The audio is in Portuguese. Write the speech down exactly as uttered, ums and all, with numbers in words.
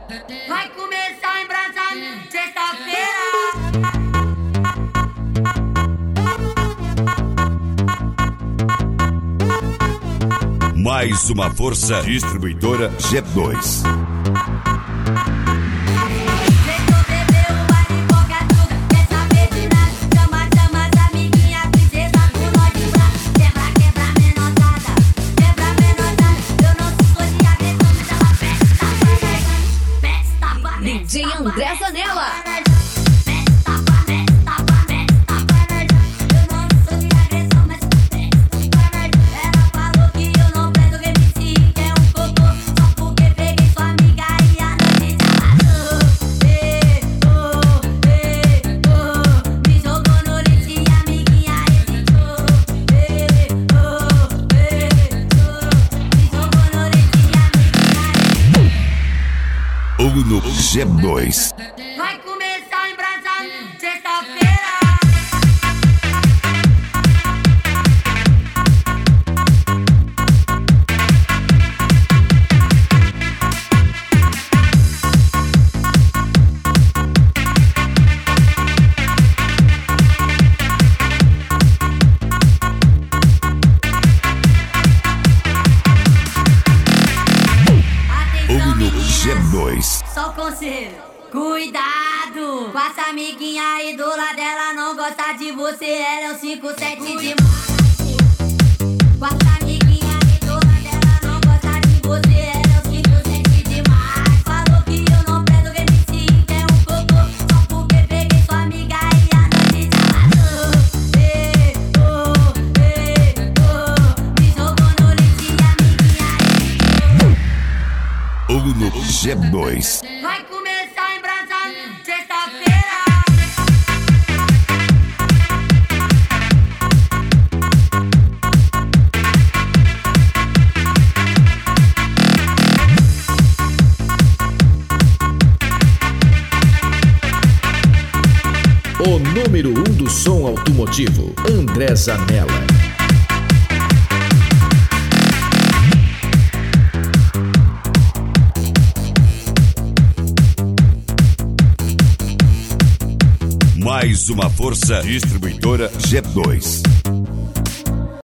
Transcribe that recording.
Vai começar a embrasar sexta-feira. Mais uma força distribuidora G dois. D J André Zanella. Uno G dois. Vai começar a embrasar sexta-feira. G dois. Só conselho, cuidado com essa amiguinha aí do lado dela, não gosta de você, ela é um cinco sete de macho. Com essa amiguinha aí do lado dela, não gosta de você, ela é um cinco sete de macho. Falou que eu não presto, vem me seguir, que é um cocô, só porque peguei sua amiga e a noite já passou. Ei, oh, ei, oh, me jogou no lixo e a amiguinha aí. Uno G dois. Vai começar a embrasar sexta-feira. O número um do som automotivo, André Zanella. Mais uma força distribuidora G dois.